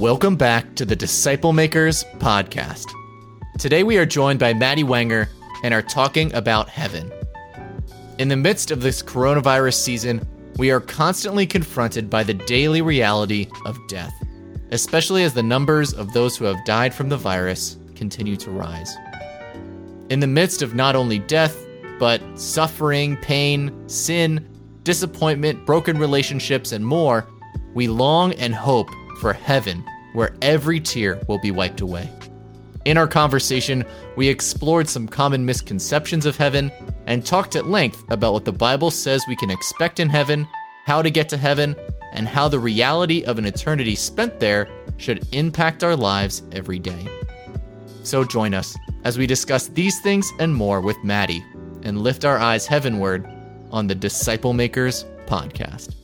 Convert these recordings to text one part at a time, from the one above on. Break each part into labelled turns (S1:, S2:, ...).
S1: Welcome back to the Disciple Makers podcast. Today we are joined by Maddie Wenger and are talking about heaven. In the midst of this coronavirus season, we are constantly confronted by the daily reality of death, especially as the numbers of those who have died from the virus continue to rise. In the midst of not only death, but suffering, pain, sin, disappointment, broken relationships, and more, we long and hope for heaven, where every tear will be wiped away. In our conversation, we explored some common misconceptions of heaven and talked at length about what the Bible says we can expect in heaven, how to get to heaven, and how the reality of an eternity spent there should impact our lives every day. So join us as we discuss these things and more with Maddie and lift our eyes heavenward on the Disciple Makers podcast.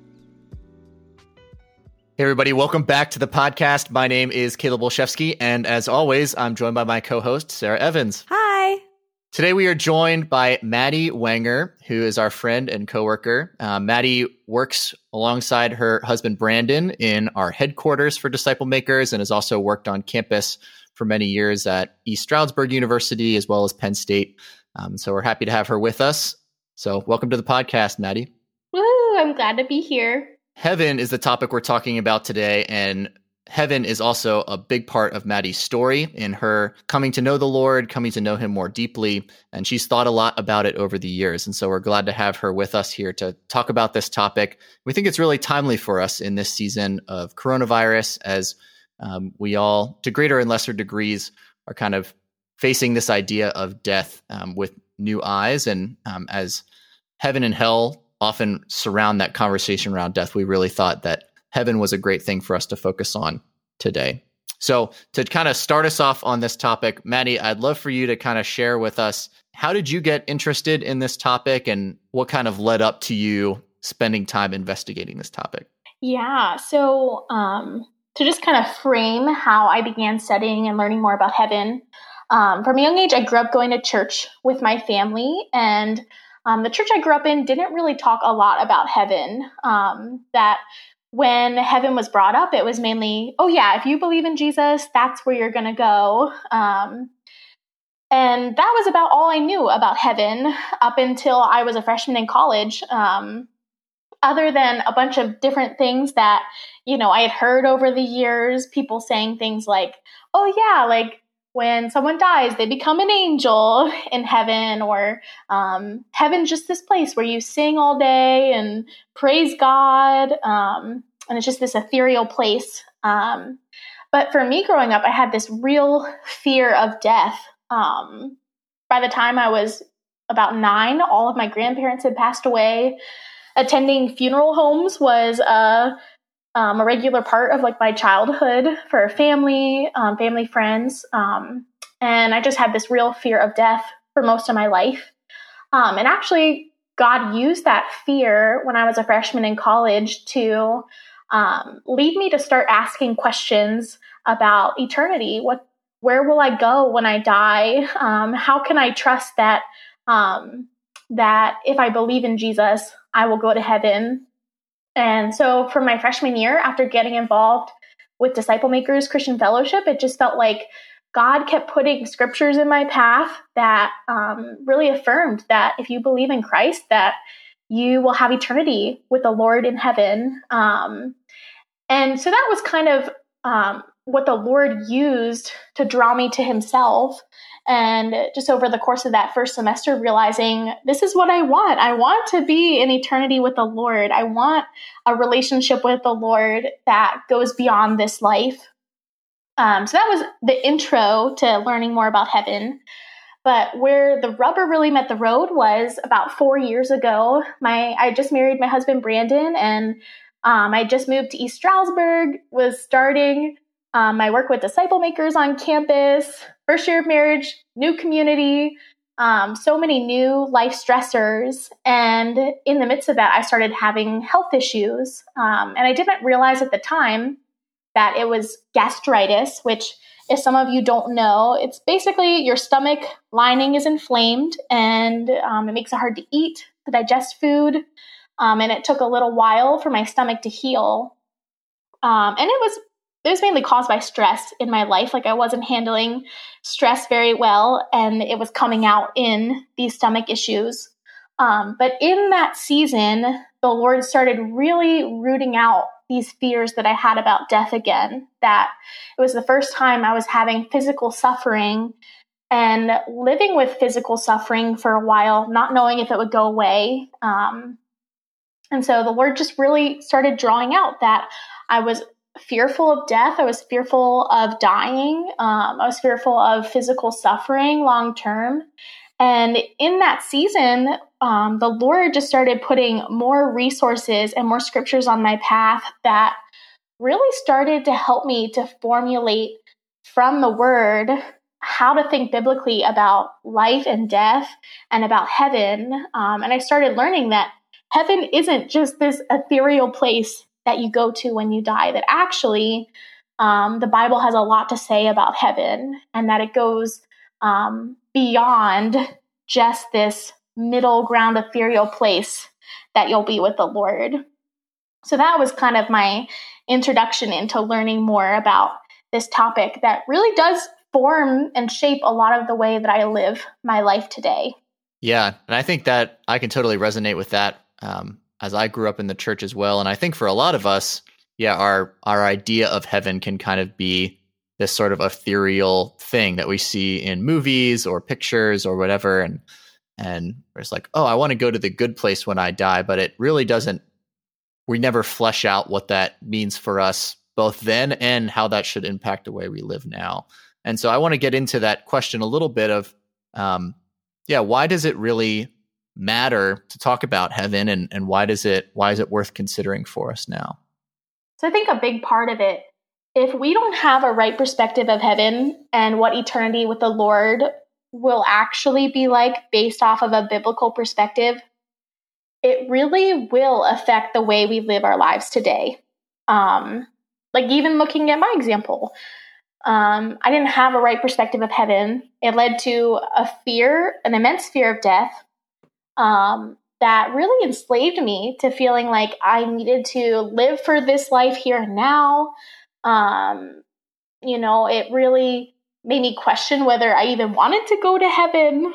S1: Hey everybody, welcome back to the podcast. My name is Caleb Olszewski, and as always, I'm joined by my co-host, Sarah Evans.
S2: Hi.
S1: Today we are joined by Maddie Wenger, who is our friend and coworker. Maddie works alongside her husband, Brandon, in our headquarters for Disciple Makers and has also worked on campus for many years at East Stroudsburg University as well as Penn State. So we're happy to have her with us. So welcome to the podcast, Maddie.
S2: Woo, I'm glad to be here.
S1: Heaven is the topic we're talking about today, and heaven is also a big part of Maddie's story in her coming to know the Lord, coming to know him more deeply, and she's thought a lot about it over the years. And so we're glad to have her with us here to talk about this topic. We think it's really timely for us in this season of coronavirus as we all, to greater and lesser degrees, are kind of facing this idea of death with new eyes. And as heaven and hell often surround that conversation around death, we really thought that heaven was a great thing for us to focus on today. So to kind of start us off on this topic, Maddie, I'd love for you to kind of share with us, how did you get interested in this topic and what kind of led up to you spending time investigating this topic?
S2: Yeah, so to just kind of frame how I began studying and learning more about heaven, from a young age, I grew up going to church with my family, and the church I grew up in didn't really talk a lot about heaven. That when heaven was brought up, it was mainly, oh yeah, if you believe in Jesus, that's where you're going to go. And that was about all I knew about heaven up until I was a freshman in college. Other than a bunch of different things that, I had heard over the years, people saying things like, oh yeah, like, when someone dies, they become an angel in heaven, or heaven's just this place where you sing all day and praise God, and it's just this ethereal place. But for me growing up, I had this real fear of death. By the time I was about 9, all of my grandparents had passed away. Attending funeral homes was a regular part of like my childhood for family, family friends. And I just had this real fear of death for most of my life. And actually God used that fear when I was a freshman in college to lead me to start asking questions about eternity. Where will I go when I die? How can I trust that if I believe in Jesus, I will go to heaven? And so for my freshman year, after getting involved with Disciple Makers Christian Fellowship, it just felt like God kept putting scriptures in my path that really affirmed that if you believe in Christ, that you will have eternity with the Lord in heaven. And so that was kind of what the Lord used to draw me to himself. And just over the course of that first semester, realizing this is what I want. I want to be in eternity with the Lord. I want a relationship with the Lord that goes beyond this life. So that was the intro to learning more about heaven. But where the rubber really met the road was about 4 years ago. I just married my husband, Brandon, and I just moved to East Stroudsburg, was starting my work with Disciple Makers on campus. First year of marriage, new community, so many new life stressors. And in the midst of that, I started having health issues. And I didn't realize at the time that it was gastritis, which, if some of you don't know, it's basically your stomach lining is inflamed and it makes it hard to eat, to digest food. And it took a little while for my stomach to heal. And it was mainly caused by stress in my life. Like I wasn't handling stress very well, and it was coming out in these stomach issues. But in that season, the Lord started really rooting out these fears that I had about death again, that it was the first time I was having physical suffering and living with physical suffering for a while, not knowing if it would go away. And so the Lord just really started drawing out that I was fearful of death. I was fearful of dying. I was fearful of physical suffering long term. And in that season, the Lord just started putting more resources and more scriptures on my path that really started to help me to formulate from the Word how to think biblically about life and death and about heaven. And I started learning that heaven isn't just this ethereal place that you go to when you die, that actually the Bible has a lot to say about heaven, and that it goes beyond just this middle ground ethereal place that you'll be with the Lord. So that was kind of my introduction into learning more about this topic that really does form and shape a lot of the way that I live my life today.
S1: Yeah, and I think that I can totally resonate with that, as I grew up in the church as well. And I think for a lot of us, our idea of heaven can kind of be this sort of ethereal thing that we see in movies or pictures or whatever. And it's like, oh, I want to go to the good place when I die, but it really doesn't, we never flesh out what that means for us both then and how that should impact the way we live now. And so I want to get into that question a little bit of, why does it really matter to talk about heaven, and why is it worth considering for us now?
S2: So I think a big part of it, if we don't have a right perspective of heaven and what eternity with the Lord will actually be like based off of a biblical perspective, it really will affect the way we live our lives today. Like even looking at my example, I didn't have a right perspective of heaven. It led to an immense fear of death, that really enslaved me to feeling like I needed to live for this life here and now. It really made me question whether I even wanted to go to heaven.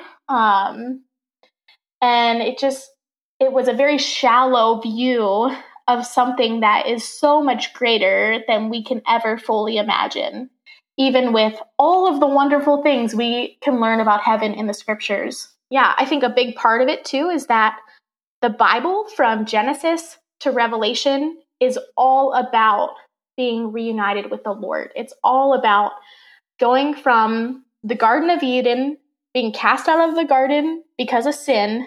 S2: And it was a very shallow view of something that is so much greater than we can ever fully imagine, even with all of the wonderful things we can learn about heaven in the scriptures. Yeah, I think a big part of it too is that the Bible from Genesis to Revelation is all about being reunited with the Lord. It's all about going from the Garden of Eden, being cast out of the garden because of sin,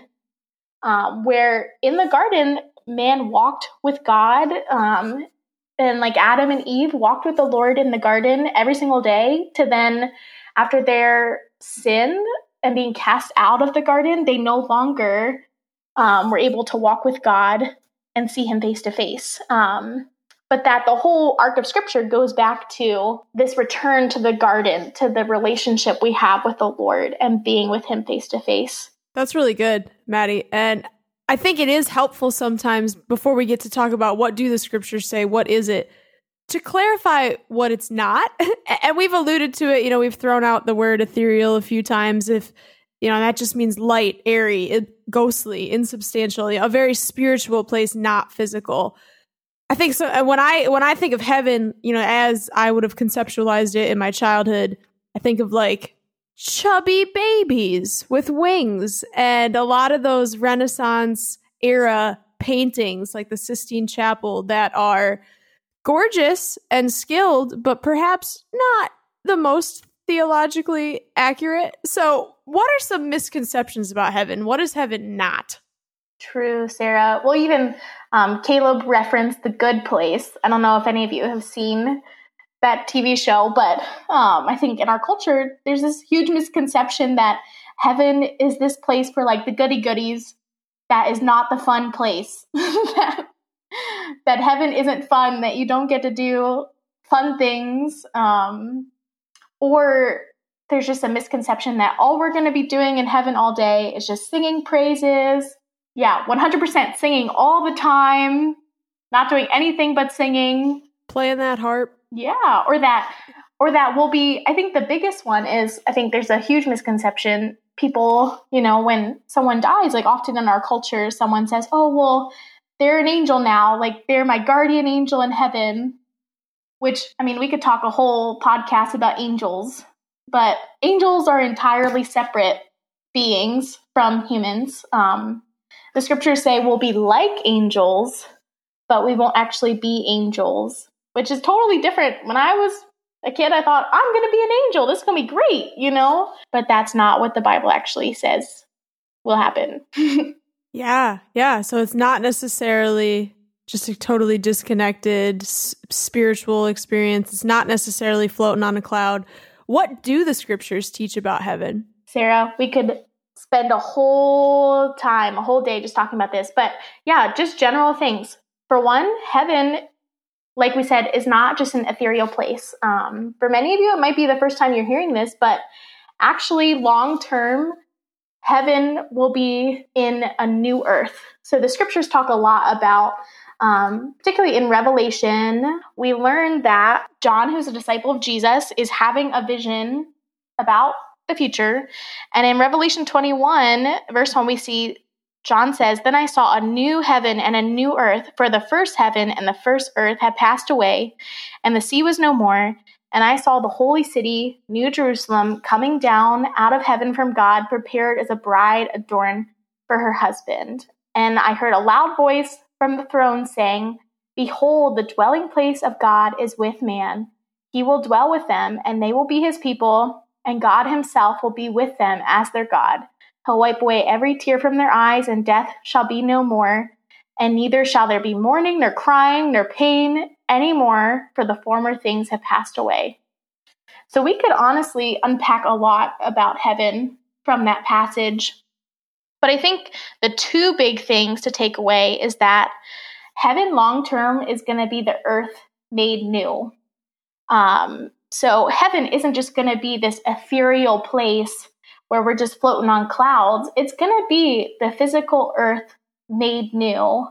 S2: where in the garden, man walked with God, and like Adam and Eve walked with the Lord in the garden every single day, to then after their sin and being cast out of the garden, they no longer were able to walk with God and see him face to face. But that the whole arc of scripture goes back to this return to the garden, to the relationship we have with the Lord and being with him face to face.
S3: That's really good, Maddie. And I think it is helpful sometimes, before we get to talk about what do the scriptures say, what is it, to clarify what it's not. And we've alluded to it, we've thrown out the word ethereal a few times. If, that just means light, airy, ghostly, insubstantial, a very spiritual place, not physical. I think so. When I think of heaven, as I would have conceptualized it in my childhood, I think of like chubby babies with wings, and a lot of those Renaissance era paintings like the Sistine Chapel that are gorgeous and skilled, but perhaps not the most theologically accurate. So what are some misconceptions about heaven? What is heaven not?
S2: True, Sarah. Well, even Caleb referenced The Good Place. I don't know if any of you have seen that TV show, but I think in our culture, there's this huge misconception that heaven is this place for like the goody goodies. That is not the fun place. that heaven isn't fun, that you don't get to do fun things. Or there's just a misconception that all we're going to be doing in heaven all day is just singing praises. Yeah, 100% singing all the time, not doing anything but singing.
S3: Playing that harp.
S2: yeah, or that will be, I think the biggest one is, I think there's a huge misconception. People, when someone dies, like often in our culture, someone says, oh, well, they're an angel now, like they're my guardian angel in heaven, which, I mean, we could talk a whole podcast about angels, but angels are entirely separate beings from humans. The scriptures say we'll be like angels, but we won't actually be angels, which is totally different. When I was a kid, I thought, I'm going to be an angel. This is going to be great, But that's not what the Bible actually says will happen.
S3: Yeah. So it's not necessarily just a totally disconnected spiritual experience. It's not necessarily floating on a cloud. What do the scriptures teach about heaven?
S2: Sarah, we could spend a whole day just talking about this. But yeah, just general things. For one, heaven, like we said, is not just an ethereal place. For many of you, it might be the first time you're hearing this, but actually long-term, heaven will be in a new earth. So the scriptures talk a lot about, particularly in Revelation, we learn that John, who's a disciple of Jesus, is having a vision about the future. And in Revelation 21, verse 1, we see John says, "Then I saw a new heaven and a new earth, for the first heaven and the first earth had passed away, and the sea was no more. And I saw the holy city, New Jerusalem, coming down out of heaven from God, prepared as a bride adorned for her husband. And I heard a loud voice from the throne saying, 'Behold, the dwelling place of God is with man. He will dwell with them, and they will be his people, and God himself will be with them as their God. He'll wipe away every tear from their eyes, and death shall be no more. And neither shall there be mourning, nor crying, nor pain any more, for the former things have passed away.'" So we could honestly unpack a lot about heaven from that passage. But I think the two big things to take away is that heaven long-term is going to be the earth made new. So heaven isn't just going to be this ethereal place where we're just floating on clouds. It's going to be the physical earth made new.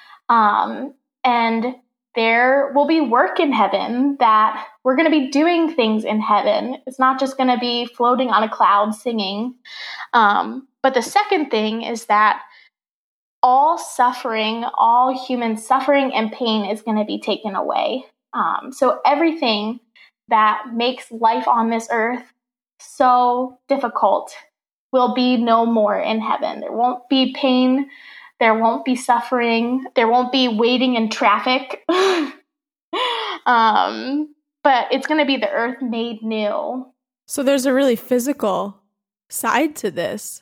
S2: And there will be work in heaven, that we're going to be doing things in heaven. It's not just going to be floating on a cloud singing. But the second thing is that all human suffering and pain is going to be taken away. So everything that makes life on this earth so difficult will be no more in heaven. There won't be pain. There won't be suffering. There won't be waiting in traffic. But it's going to be the earth made new.
S3: So there's a really physical side to this.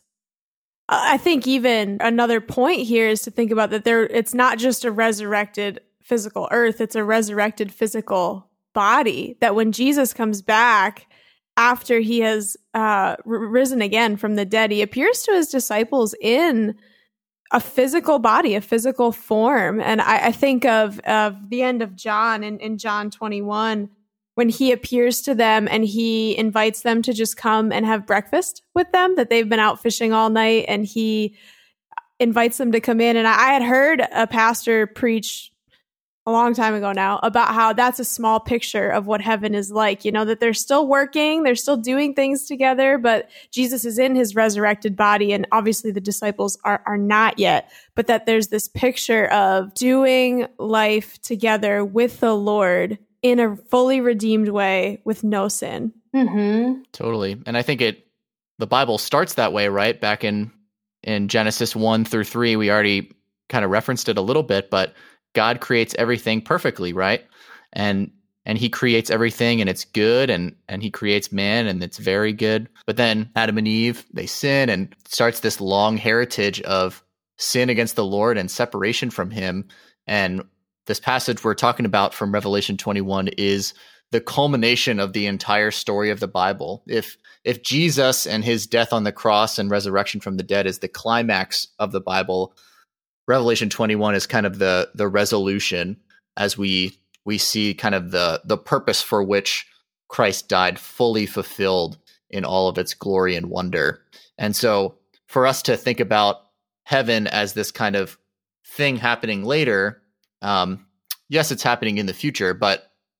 S3: I think even another point here is to think about that it's not just a resurrected physical earth, it's a resurrected physical body, that when Jesus comes back after he has risen again from the dead, he appears to his disciples in a physical body, a physical form. And I think of the end of John in John 21, when he appears to them and he invites them to just come and have breakfast with them, that they've been out fishing all night, and he invites them to come in. And I had heard a pastor preach a long time ago now about how that's a small picture of what heaven is like, that they're still working, they're still doing things together, but Jesus is in his resurrected body, and obviously the disciples are not yet, but that there's this picture of doing life together with the Lord in a fully redeemed way with no sin.
S2: Mm-hmm.
S1: Totally. And I think the Bible starts that way, right? Back in Genesis 1-3, we already kind of referenced it a little bit, but God creates everything perfectly, right? And he creates everything and it's good, and he creates man and it's very good. But then Adam and Eve, they sin, and starts this long heritage of sin against the Lord and separation from him. And this passage we're talking about from Revelation 21 is the culmination of the entire story of the Bible. If Jesus and his death on the cross and resurrection from the dead is the climax of the Bible, Revelation 21 is kind of the resolution, as we see kind of the purpose for which Christ died fully fulfilled in all of its glory and wonder. And so for us to think about heaven as this kind of thing happening later, yes, it's happening in the future, but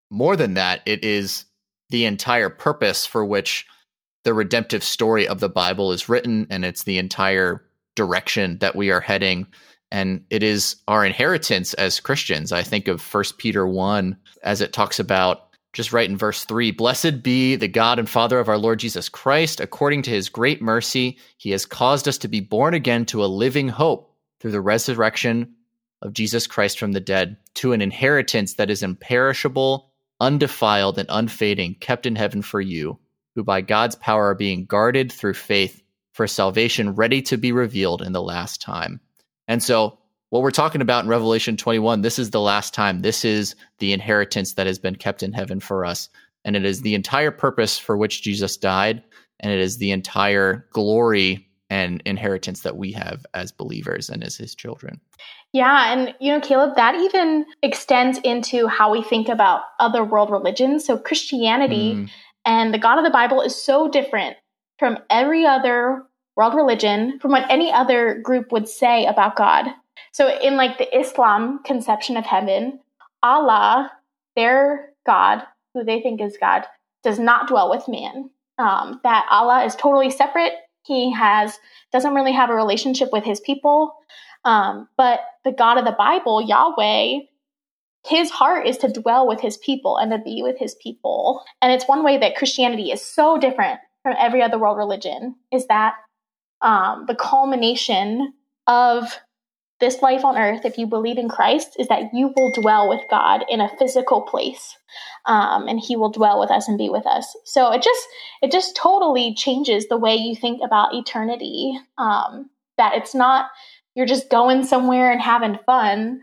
S1: more than that, it is the entire purpose for which the redemptive story of the Bible is written, and it's the entire direction that we are heading. And it is our inheritance as Christians. I think of 1 Peter 1 as it talks about, just right in verse 3, "Blessed be the God and Father of our Lord Jesus Christ. According to his great mercy, he has caused us to be born again to a living hope through the resurrection of Jesus Christ from the dead, to an inheritance that is imperishable, undefiled, and unfading, kept in heaven for you, who by God's power are being guarded through faith for salvation ready to be revealed in the last time." And so what we're talking about in Revelation 21, this is the last time. This is the inheritance that has been kept in heaven for us. And it is the entire purpose for which Jesus died. And it is the entire glory and inheritance that we have as believers and as his children.
S2: Yeah. And, Caleb, that even extends into how we think about other world religions. So Christianity and the God of the Bible is so different from every other world religion, from what any other group would say about God. So in the Islam conception of heaven, Allah, their God, who they think is God, does not dwell with man. That Allah is totally separate. He doesn't really have a relationship with his people. But the God of the Bible, Yahweh, his heart is to dwell with his people and to be with his people. And it's one way that Christianity is so different from every other world religion, is that the culmination of this life on earth, if you believe in Christ, is that you will dwell with God in a physical place, and he will dwell with us and be with us. So it just totally changes the way you think about eternity, that it's not you're just going somewhere and having fun.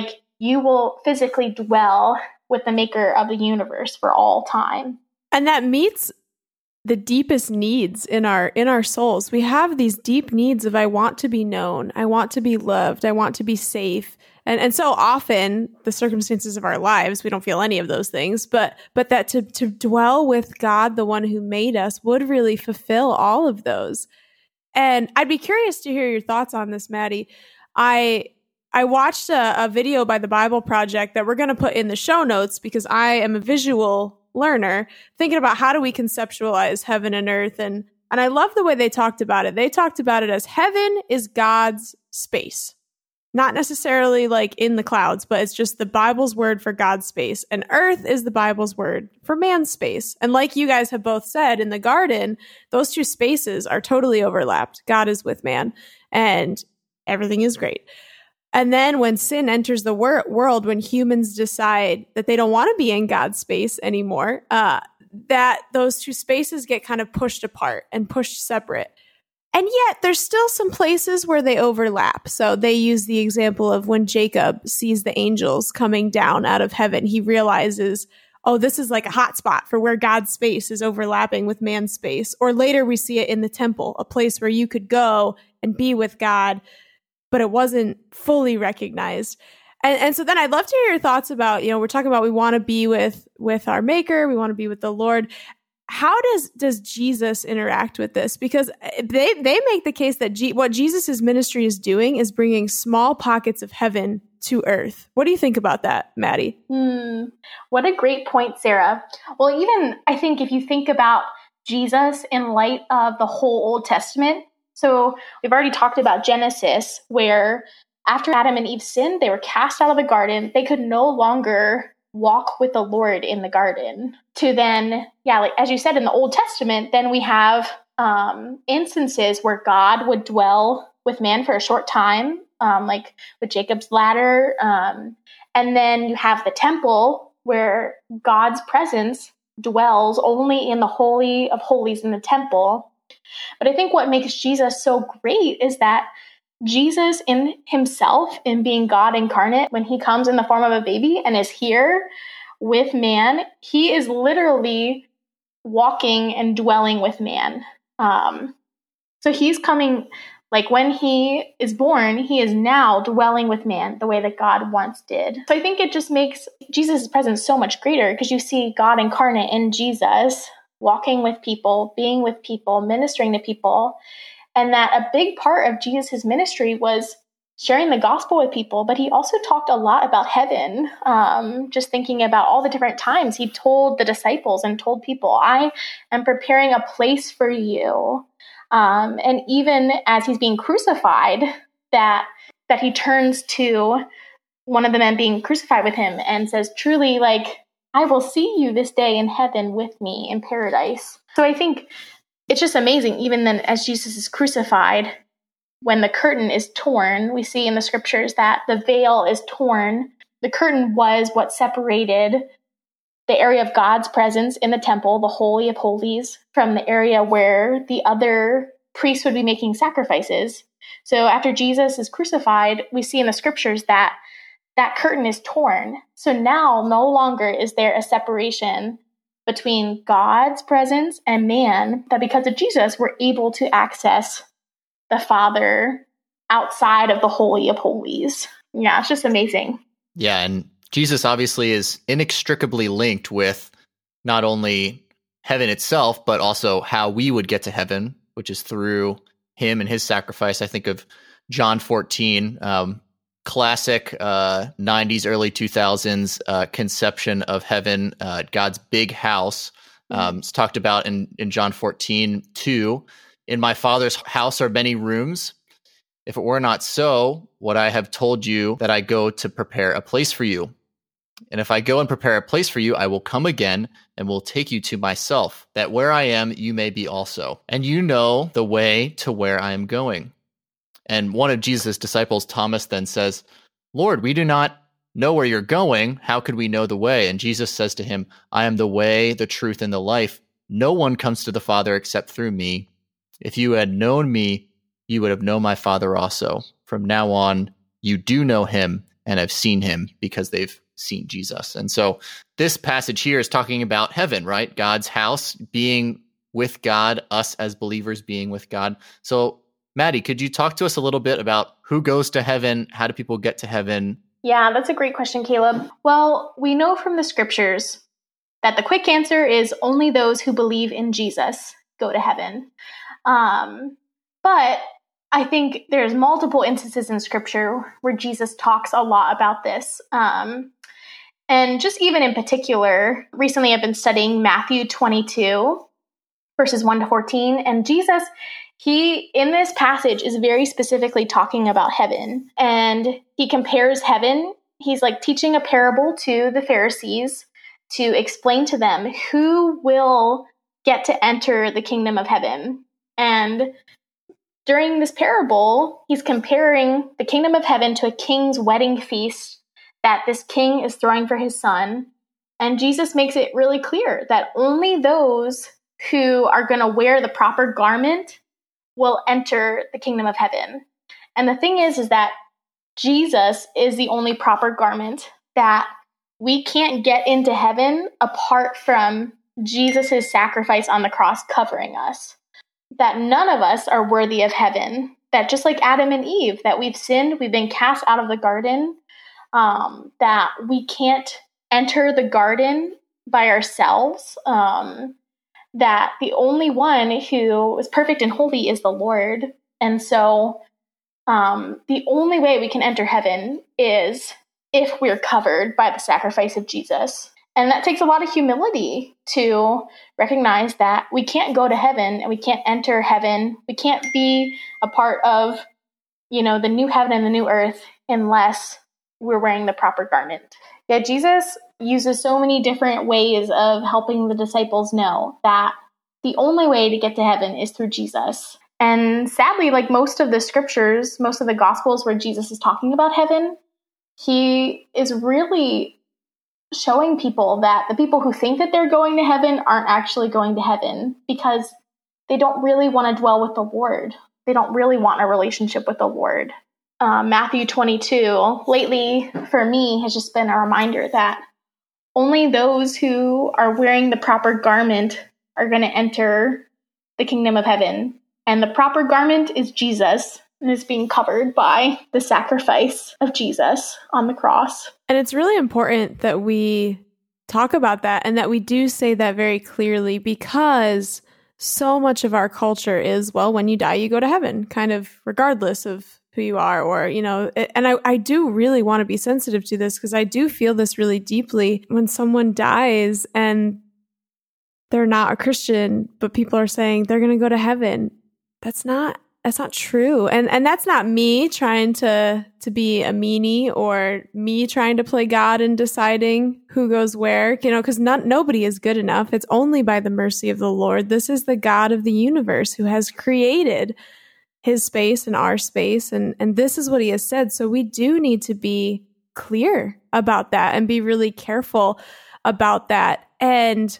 S2: You will physically dwell with the maker of the universe for all time.
S3: And that meets the deepest needs in our souls. We have these deep needs of, I want to be known, I want to be loved, I want to be safe. And so often the circumstances of our lives, we don't feel any of those things, but that to dwell with God, the one who made us, would really fulfill all of those. And I'd be curious to hear your thoughts on this, Maddie. I watched a video by the Bible Project that we're going to put in the show notes because I am a visual learner, thinking about how do we conceptualize heaven and earth. And I love the way they talked about it. They talked about it as heaven is God's space, not necessarily in the clouds, but it's just the Bible's word for God's space. And earth is the Bible's word for man's space. And like you guys have both said, in the garden, those two spaces are totally overlapped. God is with man and everything is great. And then when sin enters the world, when humans decide that they don't want to be in God's space anymore, that those two spaces get kind of pushed apart and pushed separate. And yet there's still some places where they overlap. So they use the example of when Jacob sees the angels coming down out of heaven, he realizes, oh, this is like a hot spot for where God's space is overlapping with man's space. Or later we see it in the temple, a place where you could go and be with God, but it wasn't fully recognized. And so then I'd love to hear your thoughts about, we're talking about we want to be with our maker, we want to be with the Lord. How does Jesus interact with this? Because they make the case that what Jesus' ministry is doing is bringing small pockets of heaven to earth. What do you think about that, Maddie?
S2: What a great point, Sarah. Well, even I think if you think about Jesus in light of the whole Old Testament, so we've already talked about Genesis, where after Adam and Eve sinned, they were cast out of the garden. They could no longer walk with the Lord in the garden. To then, as you said in the Old Testament, then we have instances where God would dwell with man for a short time, like with Jacob's ladder. And then you have the temple where God's presence dwells only in the Holy of Holies in the temple. But I think what makes Jesus so great is that Jesus in himself, in being God incarnate, when he comes in the form of a baby and is here with man, he is literally walking and dwelling with man. So he's coming, when he is born, he is now dwelling with man the way that God once did. So I think it just makes Jesus' presence so much greater because you see God incarnate in Jesus, walking with people, being with people, ministering to people. And that a big part of Jesus' ministry was sharing the gospel with people, but he also talked a lot about heaven. Just thinking about all the different times he told the disciples and told people, I am preparing a place for you. And even as he's being crucified, that he turns to one of the men being crucified with him and says, truly, like, I will see you this day in heaven with me in paradise. So I think it's just amazing, even then as Jesus is crucified, when the curtain is torn, we see in the scriptures that the veil is torn. The curtain was what separated the area of God's presence in the temple, the Holy of Holies, from the area where the other priests would be making sacrifices. So after Jesus is crucified, we see in the scriptures that curtain is torn. So now no longer is there a separation between God's presence and man, that because of Jesus, we're able to access the Father outside of the Holy of Holies. Yeah, it's just amazing.
S1: Yeah, and Jesus obviously is inextricably linked with not only heaven itself, but also how we would get to heaven, which is through him and his sacrifice. I think of John 14, classic 90s, early 2000s conception of heaven, God's big house. It's talked about in John 14:2. In my Father's house are many rooms. If it were not so, would I have told you that I go to prepare a place for you? And if I go and prepare a place for you, I will come again and will take you to myself, that where I am, you may be also. And you know the way to where I am going. And one of Jesus' disciples, Thomas, then says, Lord, we do not know where you're going. How could we know the way? And Jesus says to him, I am the way, the truth, and the life. No one comes to the Father except through me. If you had known me, you would have known my Father also. From now on, you do know him and have seen him because they've seen Jesus. And so this passage here is talking about heaven, right? God's house, being with God, us as believers being with God. So Maddie, could you talk to us a little bit about who goes to heaven? How do people get to heaven?
S2: Yeah, that's a great question, Caleb. Well, we know from the scriptures that the quick answer is only those who believe in Jesus go to heaven. But I think there's multiple instances in scripture where Jesus talks a lot about this. And just even in particular, recently I've been studying Matthew 22, verses 1-14. And Jesus, he, in this passage, is very specifically talking about heaven. And he compares heaven. He's like teaching a parable to the Pharisees to explain to them who will get to enter the kingdom of heaven. And during this parable, he's comparing the kingdom of heaven to a king's wedding feast that this king is throwing for his son. And Jesus makes it really clear that only those who are going to wear the proper garment will enter the kingdom of heaven. And the thing is that Jesus is the only proper garment, that we can't get into heaven apart from Jesus' sacrifice on the cross covering us. That none of us are worthy of heaven. That just like Adam and Eve, that we've sinned, we've been cast out of the garden, that we can't enter the garden by ourselves, that the only one who is perfect and holy is the Lord. And so the only way we can enter heaven is if we're covered by the sacrifice of Jesus. And that takes a lot of humility to recognize that we can't go to heaven and we can't enter heaven. We can't be a part of, the new heaven and the new earth unless we're wearing the proper garment. Yeah, Jesus uses so many different ways of helping the disciples know that the only way to get to heaven is through Jesus. And sadly, like most of the scriptures, most of the gospels where Jesus is talking about heaven, he is really showing people that the people who think that they're going to heaven aren't actually going to heaven because they don't really want to dwell with the Lord. They don't really want a relationship with the Lord. Matthew 22, lately for me, has just been a reminder that only those who are wearing the proper garment are going to enter the kingdom of heaven. And the proper garment is Jesus, and is being covered by the sacrifice of Jesus on the cross.
S3: And it's really important that we talk about that and that we do say that very clearly, because so much of our culture is, well, when you die, you go to heaven, kind of regardless of who you are, or, and I do really want to be sensitive to this because I do feel this really deeply when someone dies and they're not a Christian, but people are saying they're going to go to heaven. That's not true. And that's not me trying to be a meanie or me trying to play God and deciding who goes where, because nobody is good enough. It's only by the mercy of the Lord. This is the God of the universe who has created his space and our space. And this is what he has said. So we do need to be clear about that and be really careful about that. And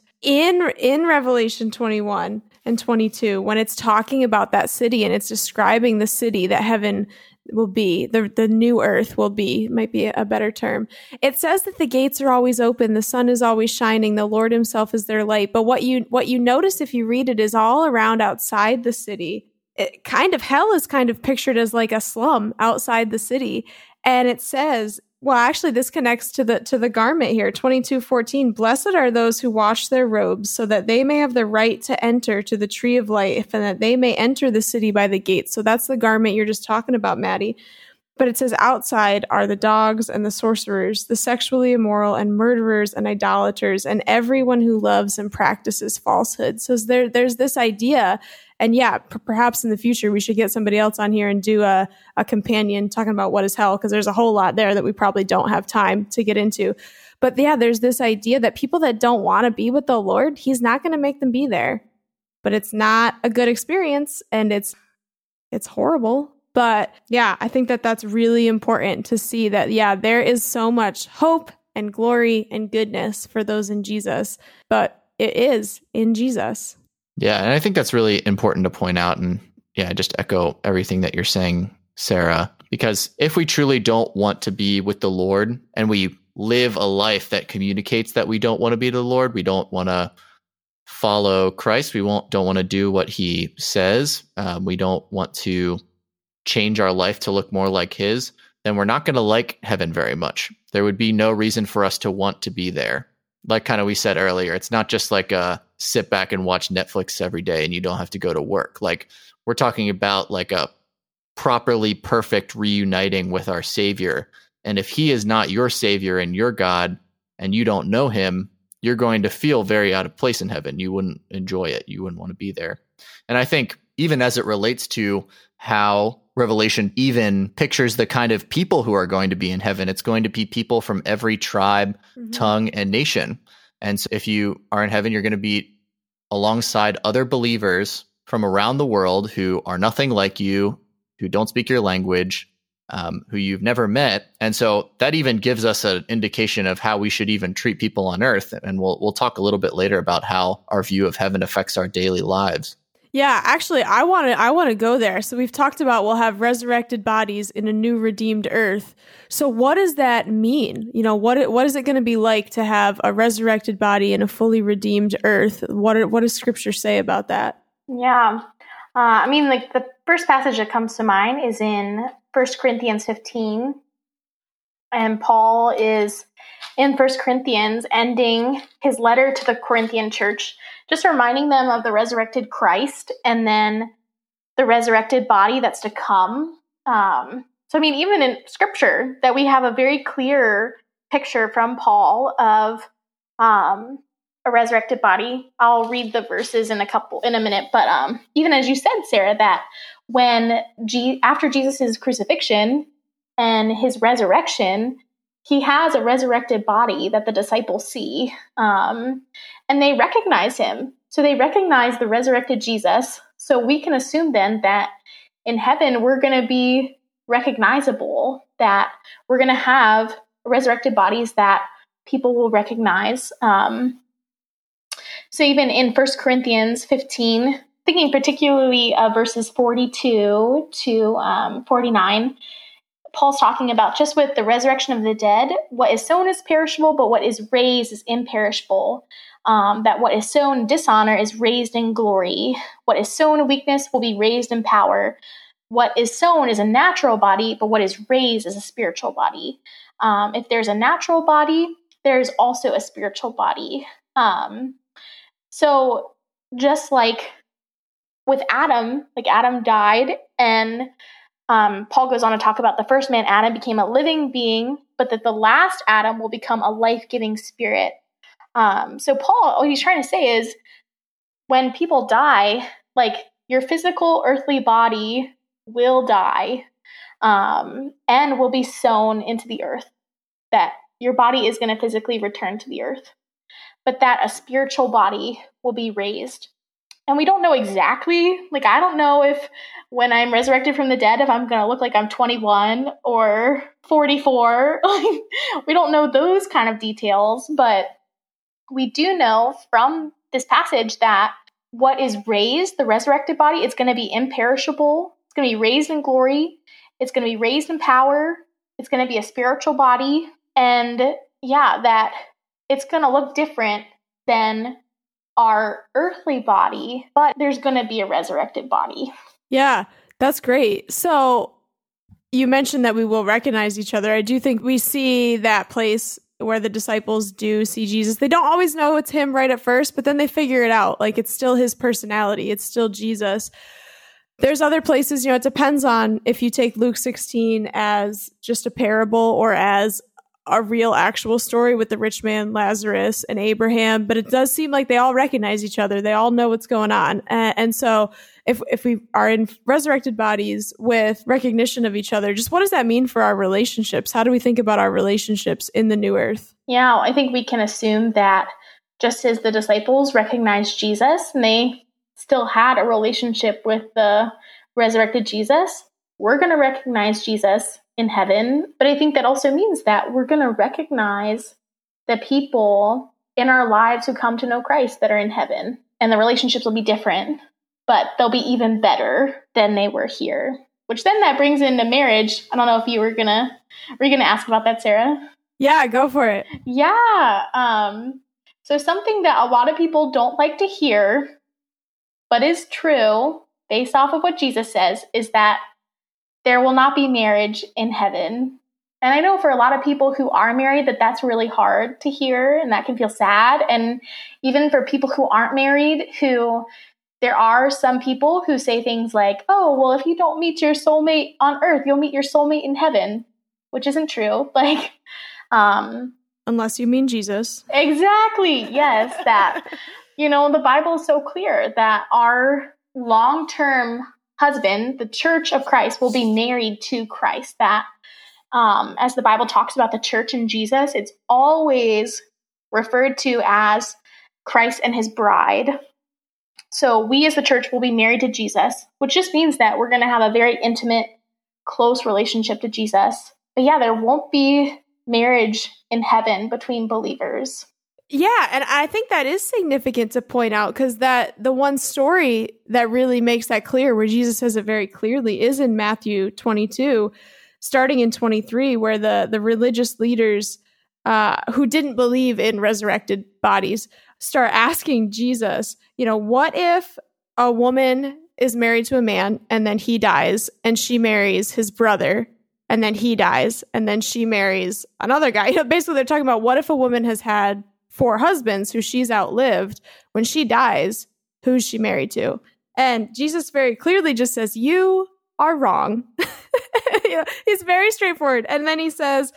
S3: in Revelation 21 and 22, when it's talking about that city and it's describing the city that heaven will be, the new earth will be, might be a better term. It says that the gates are always open, the sun is always shining, the Lord himself is their light. But what you notice if you read it is all around outside the city. Hell is kind of pictured as like a slum outside the city. And it says, well, actually, this connects to the garment here, 22:14. Blessed are those who wash their robes, so that they may have the right to enter to the tree of life, and that they may enter the city by the gates. So that's the garment you're just talking about, Maddie. But it says outside are the dogs and the sorcerers, the sexually immoral and murderers and idolaters, and everyone who loves and practices falsehood. So there's this idea. And yeah, perhaps in the future, we should get somebody else on here and do a companion talking about what is hell, because there's a whole lot there that we probably don't have time to get into. But yeah, there's this idea that people that don't want to be with the Lord, he's not going to make them be there. But it's not a good experience, and it's horrible. But yeah, I think that that's really important to see that, yeah, there is so much hope and glory and goodness for those in Jesus, but it is in Jesus.
S1: Yeah, and I think that's really important to point out. And yeah, just echo everything that you're saying, Sarah, because if we truly don't want to be with the Lord and we live a life that communicates that we don't want to be the Lord, we don't want to follow Christ, we don't want to do what he says, we don't want to change our life to look more like his, then we're not going to like heaven very much. There would be no reason for us to want to be there. Like kind of we said earlier, it's not just like a sit back and watch Netflix every day and you don't have to go to work. Like we're talking about like a properly perfect reuniting with our Savior. And if he is not your Savior and your God and you don't know him, you're going to feel very out of place in heaven. You wouldn't enjoy it. You wouldn't want to be there. And I think even as it relates to how Revelation even pictures the kind of people who are going to be in heaven, it's going to be people from every tribe, tongue, and nation. And so if you are in heaven, you're going to be alongside other believers from around the world who are nothing like you, who don't speak your language, who you've never met. And so that even gives us an indication of how we should even treat people on earth. And we'll talk a little bit later about how our view of heaven affects our daily lives.
S3: Yeah, actually, I want to go there. So we've talked about we'll have resurrected bodies in a new redeemed earth. So what does that mean? What is it going to be like to have a resurrected body in a fully redeemed earth? What does Scripture say about that?
S2: Yeah, like the first passage that comes to mind is in 1 Corinthians 15, and Paul is in 1 Corinthians ending his letter to the Corinthian church, just reminding them of the resurrected Christ and then the resurrected body that's to come. Even in Scripture, that we have a very clear picture from Paul of a resurrected body. I'll read the verses in a minute, but even as you said, Sarah, that when after Jesus' crucifixion and his resurrection, he has a resurrected body that the disciples see, and they recognize him. So they recognize the resurrected Jesus. So we can assume then that in heaven, we're going to be recognizable, that we're going to have resurrected bodies that people will recognize. So even in 1 Corinthians 15, thinking particularly of verses 42 to 49, Paul's talking about just with the resurrection of the dead, what is sown is perishable, but what is raised is imperishable. That what is sown in dishonor is raised in glory. What is sown in weakness will be raised in power. What is sown is a natural body, but what is raised is a spiritual body. If there's a natural body, there's also a spiritual body. So just like with Adam, like Adam died and Paul goes on to talk about the first man, Adam, became a living being, but that the last Adam will become a life-giving spirit. So Paul, what he's trying to say is when people die, like your physical earthly body will die and will be sown into the earth, that your body is going to physically return to the earth, but that a spiritual body will be raised. And we don't know exactly, like, I don't know if when I'm resurrected from the dead, if I'm going to look like I'm 21 or 44. We don't know those kind of details, but we do know from this passage that what is raised, the resurrected body, it's going to be imperishable. It's going to be raised in glory. It's going to be raised in power. It's going to be a spiritual body. And yeah, that it's going to look different than our earthly body, but there's going to be a resurrected body.
S3: Yeah, that's great. So you mentioned that we will recognize each other. I do think we see that place where the disciples do see Jesus. They don't always know it's him right at first, but then they figure it out. Like, it's still his personality. It's still Jesus. There's other places, it depends on if you take Luke 16 as just a parable or as a real actual story with the rich man, Lazarus, and Abraham, but it does seem like they all recognize each other. They all know what's going on. And so if we are in resurrected bodies with recognition of each other, just what does that mean for our relationships? How do we think about our relationships in the new earth?
S2: Yeah, I think we can assume that just as the disciples recognized Jesus and they still had a relationship with the resurrected Jesus, we're going to recognize Jesus in heaven. But I think that also means that we're going to recognize the people in our lives who come to know Christ that are in heaven. And the relationships will be different, but they'll be even better than they were here. Which then that brings into marriage. I don't know if you were going to ask about that, Sarah?
S3: Yeah, go for it.
S2: Yeah. So something that a lot of people don't like to hear, but is true based off of what Jesus says, is that there will not be marriage in heaven. And I know for a lot of people who are married that that's really hard to hear and that can feel sad. And even for people who aren't married, there are some people who say things like, oh, well, if you don't meet your soulmate on earth, you'll meet your soulmate in heaven, which isn't true. Like,
S3: unless you mean Jesus.
S2: Exactly. Yes. That, the Bible is so clear that our long-term husband, the church of Christ, will be married to Christ. That as the Bible talks about the church and Jesus, it's always referred to as Christ and his bride. So we as the church will be married to Jesus, which just means that we're going to have a very intimate, close relationship to Jesus. But yeah, there won't be marriage in heaven between believers.
S3: Yeah, and I think that is significant to point out, because that the one story that really makes that clear, where Jesus says it very clearly, is in Matthew 22, starting in 23, where the religious leaders who didn't believe in resurrected bodies start asking Jesus, what if a woman is married to a man and then he dies and she marries his brother and then he dies and then she marries another guy? Basically, they're talking about what if a woman has had 4 husbands who she's outlived. When she dies, who's she married to? And Jesus very clearly just says, you are wrong. He's very straightforward. And then he says,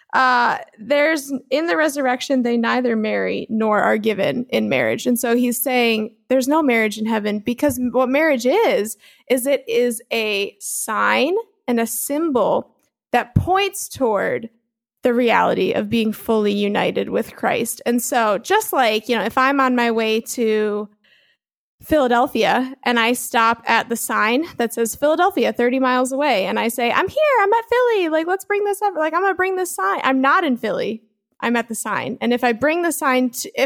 S3: there's in the resurrection, they neither marry nor are given in marriage. And so he's saying there's no marriage in heaven, because what marriage is it is a sign and a symbol that points toward the reality of being fully united with Christ. And so just like, if I'm on my way to Philadelphia and I stop at the sign that says Philadelphia 30 miles away and I say, I'm here, I'm at Philly, like, let's bring this up. Like, I'm going to bring this sign. I'm not in Philly. I'm at the sign. And if I bring the sign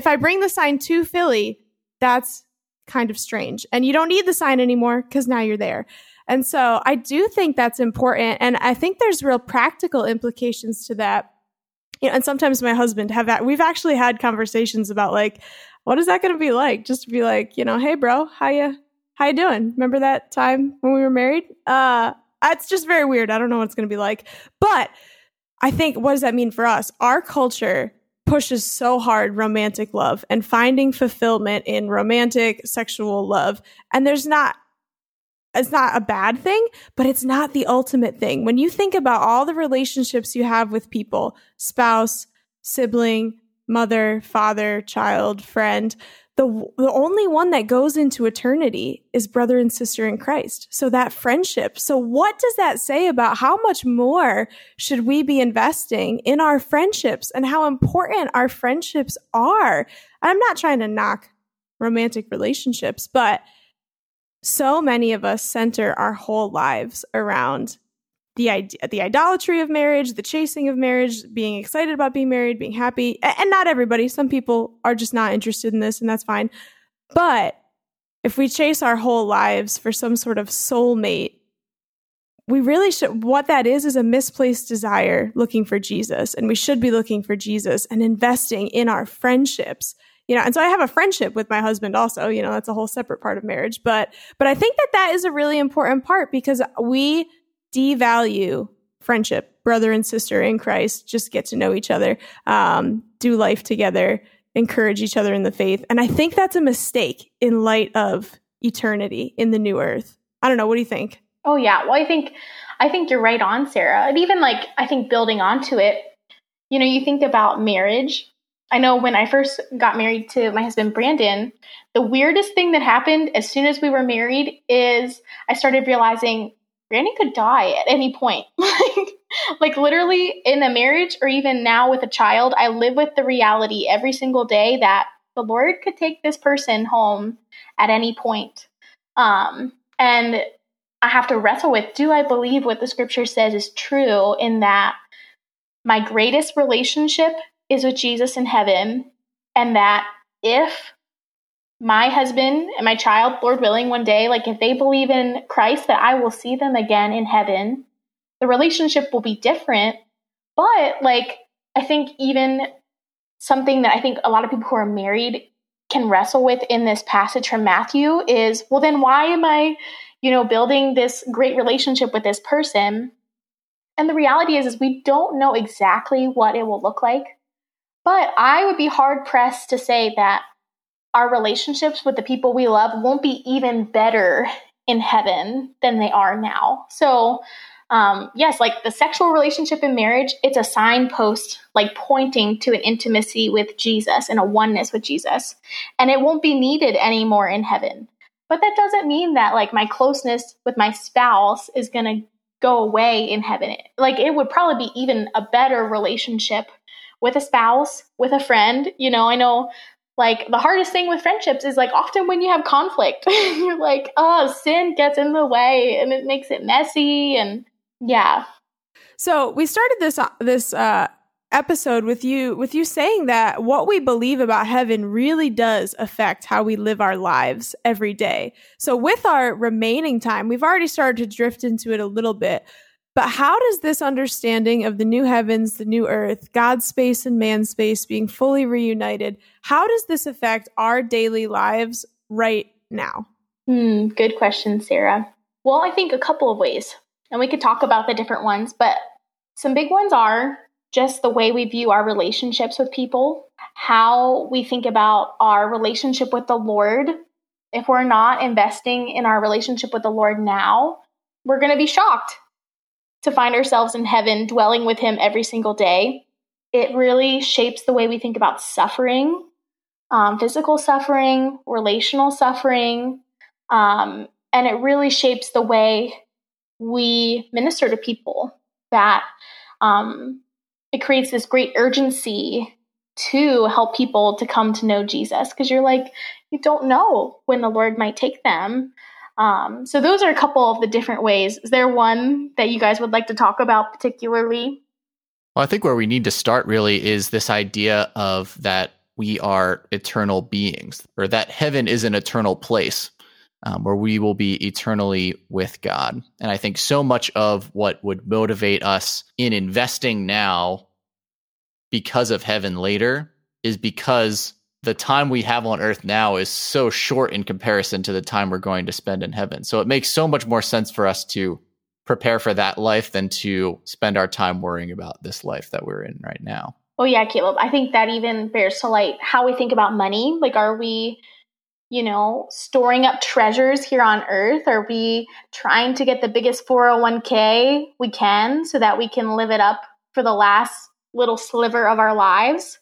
S3: to Philly, that's kind of strange. And you don't need the sign anymore because now you're there. And so I do think that's important. And I think there's real practical implications to that. And sometimes my husband we've actually had conversations about, like, what is that going to be like? Just to be like, hey, bro, how you doing? Remember that time when we were married? It's just very weird. I don't know what it's going to be like. But I think, what does that mean for us? Our culture pushes so hard romantic love and finding fulfillment in romantic sexual love. And there's not it's not a bad thing, but it's not the ultimate thing. When you think about all the relationships you have with people, spouse, sibling, mother, father, child, friend, the only one that goes into eternity is brother and sister in Christ. So that friendship. So what does that say about how much more should we be investing in our friendships and how important our friendships are? I'm not trying to knock romantic relationships, but so many of us center our whole lives around the idolatry of marriage, the chasing of marriage, being excited about being married, being happy. And not everybody. Some people are just not interested in this, and that's fine. But if we chase our whole lives for some sort of soulmate, we really should. What that is a misplaced desire looking for Jesus. And we should be looking for Jesus and investing in our friendships. And so I have a friendship with my husband also, that's a whole separate part of marriage. But I think that is a really important part because we devalue friendship, brother and sister in Christ, just get to know each other, do life together, encourage each other in the faith. And I think that's a mistake in light of eternity in the new earth. I don't know. What do you think?
S2: Oh, yeah. Well, I think you're right on, Sarah. And even I think building onto it, you think about marriage. I know when I first got married to my husband, Brandon, the weirdest thing that happened as soon as we were married is I started realizing Brandon could die at any point. like literally in a marriage or even now with a child, I live with the reality every single day that the Lord could take this person home at any point. And I have to wrestle with, do I believe what the scripture says is true in that my greatest relationship is with Jesus in heaven, and that if my husband and my child, Lord willing, one day, if they believe in Christ, that I will see them again in heaven, the relationship will be different. But I think even something that I think a lot of people who are married can wrestle with in this passage from Matthew is, well, then why am I, building this great relationship with this person? And the reality is we don't know exactly what it will look like. But I would be hard pressed to say that our relationships with the people we love won't be even better in heaven than they are now. So, yes, the sexual relationship in marriage, it's a signpost, pointing to an intimacy with Jesus and a oneness with Jesus. And it won't be needed anymore in heaven. But that doesn't mean that my closeness with my spouse is going to go away in heaven. It would probably be even a better relationship with a spouse, with a friend. I know the hardest thing with friendships is often when you have conflict, you're sin gets in the way and it makes it messy. And yeah.
S3: So we started this episode with you saying that what we believe about heaven really does affect how we live our lives every day. So with our remaining time, we've already started to drift into it a little bit. But how does this understanding of the new heavens, the new earth, God's space and man's space being fully reunited, how does this affect our daily lives right now?
S2: Good question, Sarah. Well, I think a couple of ways, and we could talk about the different ones, but some big ones are just the way we view our relationships with people, how we think about our relationship with the Lord. If we're not investing in our relationship with the Lord now, we're going to be shocked to find ourselves in heaven dwelling with him every single day. It really shapes the way we think about suffering, physical suffering, relational suffering, and it really shapes the way we minister to people, that it creates this great urgency to help people to come to know Jesus, because you're you don't know when the Lord might take them. So those are a couple of the different ways. Is there one that you guys would like to talk about particularly?
S1: Well, I think where we need to start really is this idea of that we are eternal beings, or that heaven is an eternal place where we will be eternally with God. And I think so much of what would motivate us in investing now because of heaven later is because the time we have on earth now is so short in comparison to the time we're going to spend in heaven. So it makes so much more sense for us to prepare for that life than to spend our time worrying about this life that we're in right now.
S2: Oh yeah, Caleb. I think that even bears to light how we think about money. Are we storing up treasures here on earth? Are we trying to get the biggest 401k we can so that we can live it up for the last little sliver of our lives?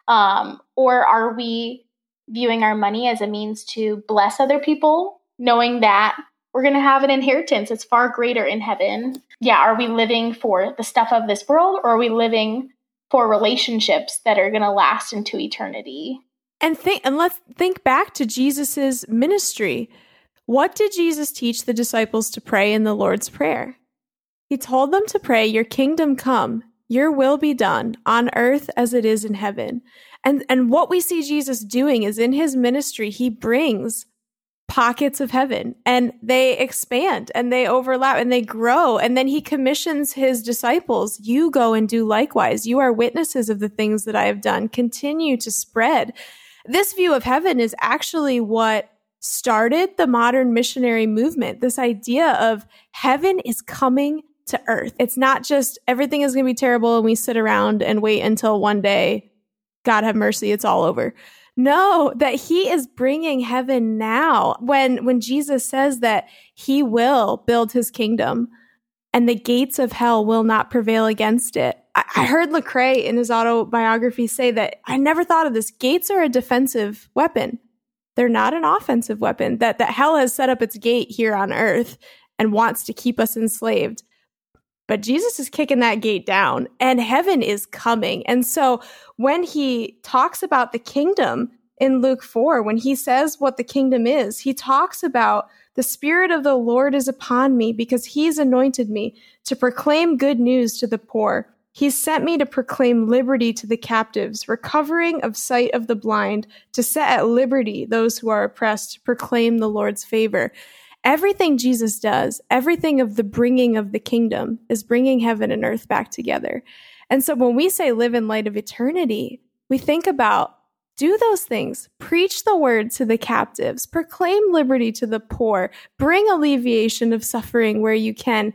S2: Or are we viewing our money as a means to bless other people, knowing that we're going to have an inheritance that's far greater in heaven? Yeah, are we living for the stuff of this world, or are we living for relationships that are going to last into eternity?
S3: And let's think back to Jesus's ministry. What did Jesus teach the disciples to pray in the Lord's Prayer? He told them to pray, "Your kingdom come, your will be done on earth as it is in heaven." And what we see Jesus doing is in his ministry, he brings pockets of heaven, and they expand and they overlap and they grow. And then he commissions his disciples, "You go and do likewise. You are witnesses of the things that I have done. Continue to spread." This view of heaven is actually what started the modern missionary movement. This idea of heaven is coming to earth. It's not just everything is going to be terrible and we sit around and wait until one day, God have mercy, it's all over. No, that he is bringing heaven now. When Jesus says that he will build his kingdom and the gates of hell will not prevail against it. I heard Lecrae in his autobiography say that, I never thought of this. Gates are a defensive weapon. They're not an offensive weapon. That hell has set up its gate here on earth and wants to keep us enslaved. But Jesus is kicking that gate down and heaven is coming. And so when he talks about the kingdom in Luke 4, when he says what the kingdom is, he talks about the Spirit of the Lord is upon me because he's anointed me to proclaim good news to the poor. He's sent me to proclaim liberty to the captives, recovering of sight of the blind, to set at liberty those who are oppressed, to proclaim the Lord's favor. Everything Jesus does, everything of the bringing of the kingdom is bringing heaven and earth back together. And so when we say live in light of eternity, we think about do those things, preach the word to the captives, proclaim liberty to the poor, bring alleviation of suffering where you can.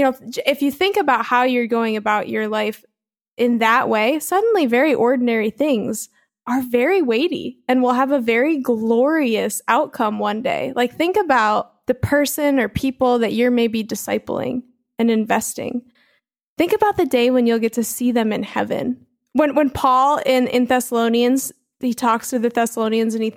S3: If you think about how you're going about your life in that way, suddenly very ordinary things are very weighty and will have a very glorious outcome one day. Like think about the person or people that you're maybe discipling and investing. Think about the day when you'll get to see them in heaven. When Paul in Thessalonians, he talks to the Thessalonians and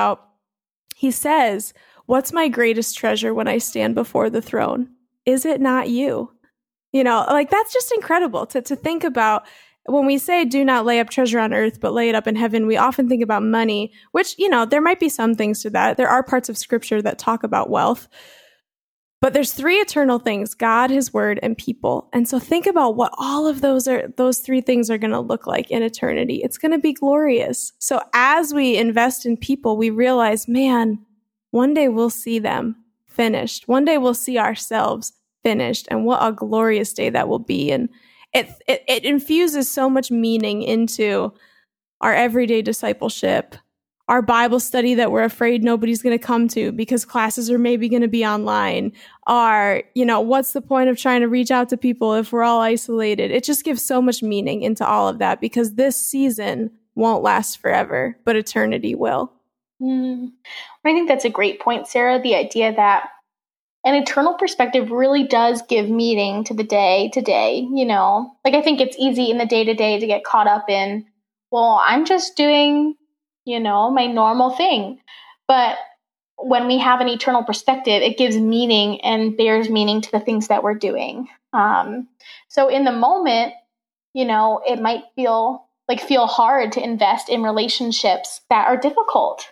S3: he says, "What's my greatest treasure when I stand before the throne? Is it not you?" That's just incredible to think about. When we say do not lay up treasure on earth, but lay it up in heaven, we often think about money, which, there might be some things to that. There are parts of scripture that talk about wealth. But there's three eternal things: God, his word, and people. And so think about what all of those three things are going to look like in eternity. It's going to be glorious. So as we invest in people, we realize, man, one day we'll see them finished. One day we'll see ourselves finished. And what a glorious day that will be. And it infuses so much meaning into our everyday discipleship, our Bible study that we're afraid nobody's going to come to because classes are maybe going to be online. What's the point of trying to reach out to people if we're all isolated? It just gives so much meaning into all of that because this season won't last forever, but eternity will.
S2: I think that's a great point, Sarah. The idea that an eternal perspective really does give meaning to the day to day. I think it's easy in the day to day to get caught up in, well, I'm just doing my normal thing. But when we have an eternal perspective, it gives meaning and bears meaning to the things that we're doing. So in the moment, it might feel hard to invest in relationships that are difficult.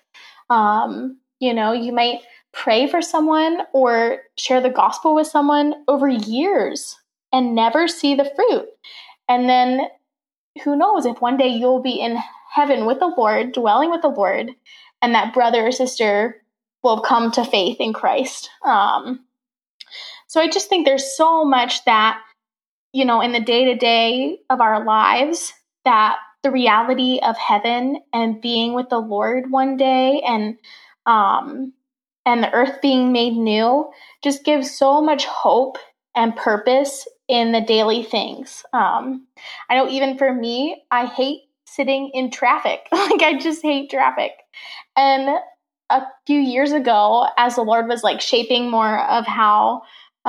S2: You might pray for someone or share the gospel with someone over years and never see the fruit. And then who knows if one day you'll be in heaven with the Lord, dwelling with the Lord, and that brother or sister will come to faith in Christ. So I just think there's so much that, in the day-to-day of our lives, that the reality of heaven and being with the Lord one day and the earth being made new just gives so much hope and purpose in the daily things. I know even for me, I hate sitting in traffic. I just hate traffic. And a few years ago, as the Lord was like shaping more of how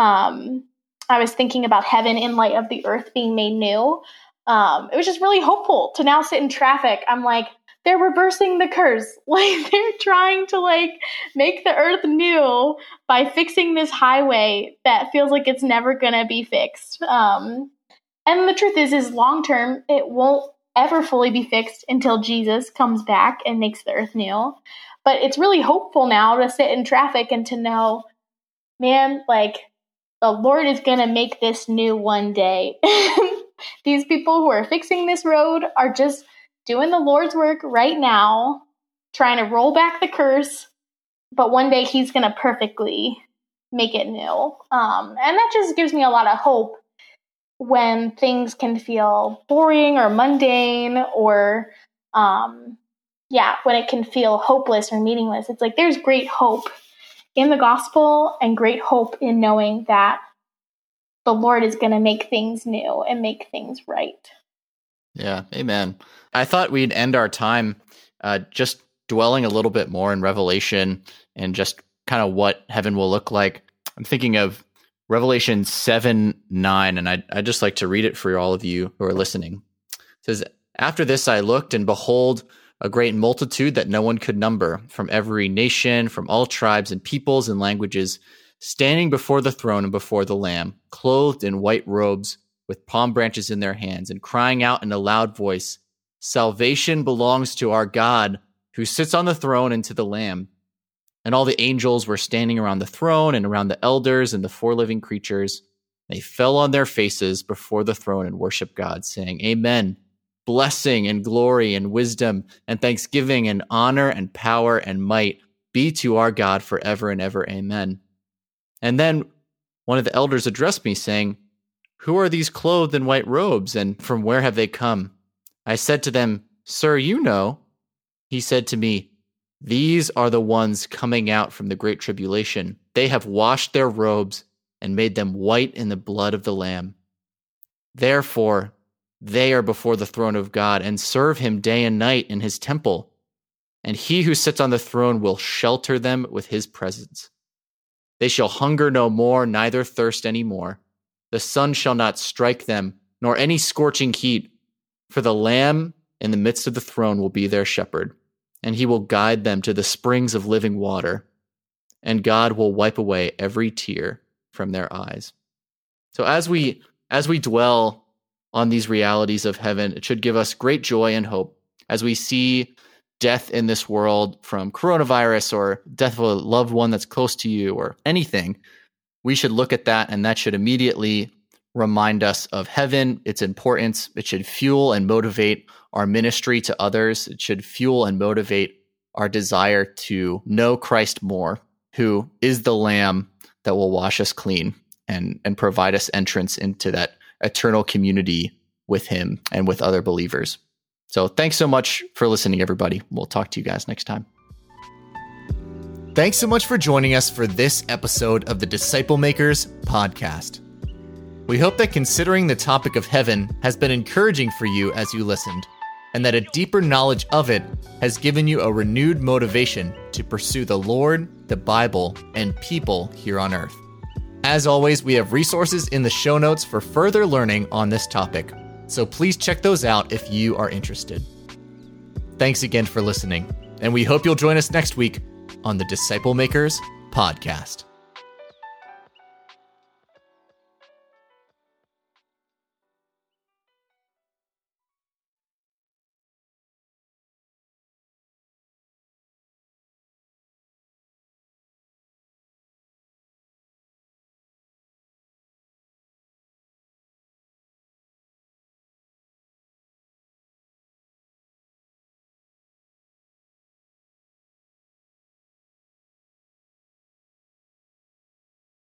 S2: I was thinking about heaven in light of the earth being made new, it was just really hopeful to now sit in traffic. I'm like, they're reversing the curse. Like, they're trying to like make the earth new by fixing this highway that feels like it's never gonna be fixed. And the truth is long term, it won't ever fully be fixed until Jesus comes back and makes the earth new. But it's really hopeful now to sit in traffic and to know, man, like, the Lord is going to make this new one day. These people who are fixing this road are just doing the Lord's work right now, trying to roll back the curse, but one day he's going to perfectly make it new. And that just gives me a lot of hope when things can feel boring or mundane, or when it can feel hopeless or meaningless. It's like there's great hope in the gospel and great hope in knowing that the Lord is going to make things new and make things right.
S1: Yeah, amen. I thought we'd end our time just dwelling a little bit more in Revelation and just kind of what heaven will look like. I'm thinking of Revelation 7:9, and I'd just like to read it for all of you who are listening. It says, "After this I looked, and behold, a great multitude that no one could number, from every nation, from all tribes and peoples and languages, standing before the throne and before the Lamb, clothed in white robes, with palm branches in their hands, and crying out in a loud voice, 'Salvation belongs to our God, who sits on the throne, and to the Lamb.' And all the angels were standing around the throne and around the elders and the four living creatures. They fell on their faces before the throne and worshiped God, saying, 'Amen. Blessing and glory and wisdom and thanksgiving and honor and power and might be to our God forever and ever. Amen.' And then one of the elders addressed me, saying, 'Who are these clothed in white robes, and from where have they come?' I said to them, 'Sir, you know.' He said to me, 'These are the ones coming out from the great tribulation. They have washed their robes and made them white in the blood of the Lamb. Therefore, they are before the throne of God and serve him day and night in his temple. And he who sits on the throne will shelter them with his presence. They shall hunger no more, neither thirst any more. The sun shall not strike them, nor any scorching heat. For the Lamb in the midst of the throne will be their shepherd, and he will guide them to the springs of living water. And God will wipe away every tear from their eyes.'" So as we dwell on these realities of heaven, it should give us great joy and hope as we see death in this world, from coronavirus or death of a loved one that's close to you or anything. We should look at that, and that should immediately remind us of heaven, its importance. It should fuel and motivate our ministry to others. It should fuel and motivate our desire to know Christ more, who is the Lamb that will wash us clean and provide us entrance into that eternal community with him and with other believers. So thanks so much for listening, everybody. We'll talk to you guys next time. Thanks so much for joining us for this episode of the Disciple Makers podcast. We hope that considering the topic of heaven has been encouraging for you as you listened, and that a deeper knowledge of it has given you a renewed motivation to pursue the Lord, the Bible, and people here on earth. As always, we have resources in the show notes for further learning on this topic, so please check those out if you are interested. Thanks again for listening, and we hope you'll join us next week on the Disciple Makers podcast.